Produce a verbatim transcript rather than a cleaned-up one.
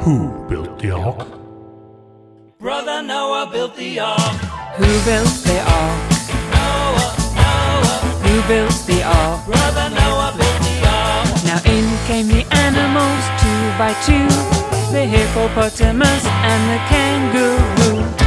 Who built the ark? Brother Noah built the ark. Who built the ark? Noah, Noah. Who built the ark? Brother Noah built the ark. Now in came the animals two by two, the hippopotamus and the kangaroo.